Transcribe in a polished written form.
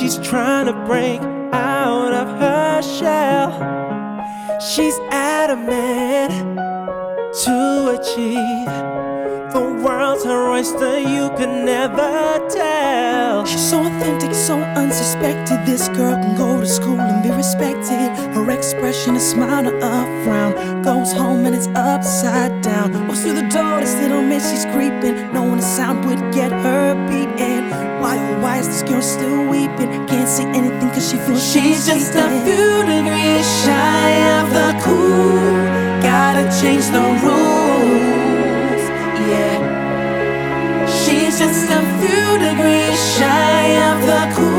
she's trying to break out of her shell. She's adamant to achieve the world's her oyster, you could never tell. She's so authentic, so unsuspected. This girl can go to school and be respected. Her expression, a smile or a frown, goes home and it's upside down. Walks through the door, this little miss, she's creeping, knowing the sound would get her beaten. Why, oh why is this girl still weeping? Can't say anything cause she feels she's just a few degrees shy of the cool. Gotta change the rules, yeah. She's just a few degrees shy of the cool.